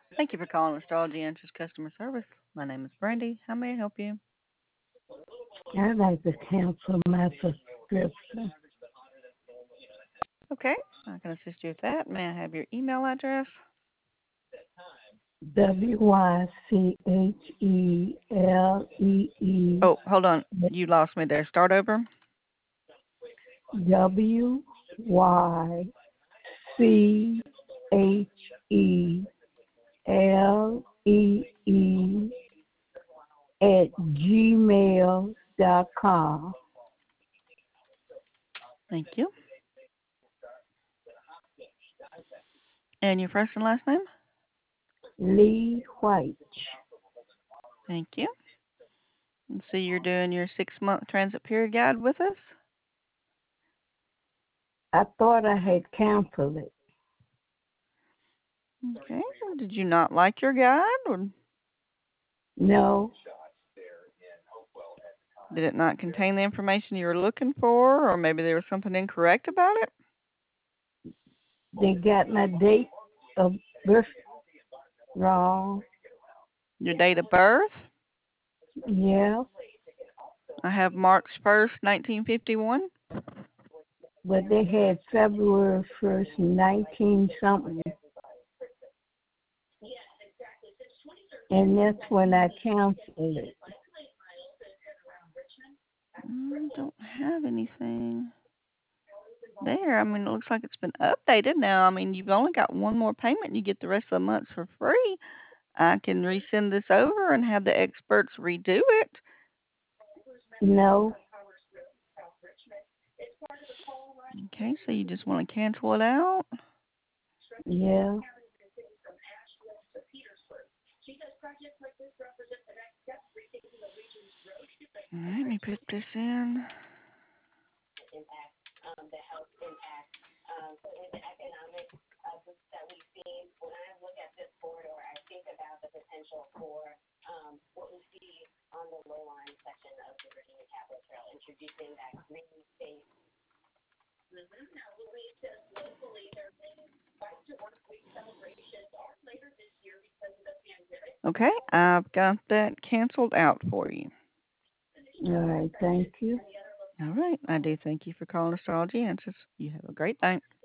Thank you for calling Astrology Answers Customer Service. My name is Brandy. How may I help you? I'd like to cancel my subscription. Okay, I can assist you with that. May I have your email address? WYCHELEE Oh, hold on. You lost me there. Start over. WYCHELEE @gmail.com. Thank you. And your first and last name? Lee White. Thank you. And so you're doing your 6-month transit period guide with us? I thought I had canceled it. Okay. Did you not like your guide? Or No, did it not contain the information you were looking for? Or maybe there was something incorrect about it? they got my date of birth wrong. Your date of birth? Yeah, I have March 1st, 1951. but they had February 1st, 19 something. And that's when I canceled it. I don't have anything there. I mean, it looks like it's been updated now. I mean, you've only got one more payment. You get the rest of the month for free. I can resend this over and have the experts redo it. No, Okay, so you just want to cancel it out? yeah. All right, let me put this in. Okay, I've got that canceled out for you. All right, thank you. All right, I do thank you for calling Astrology Answers. You have a great night.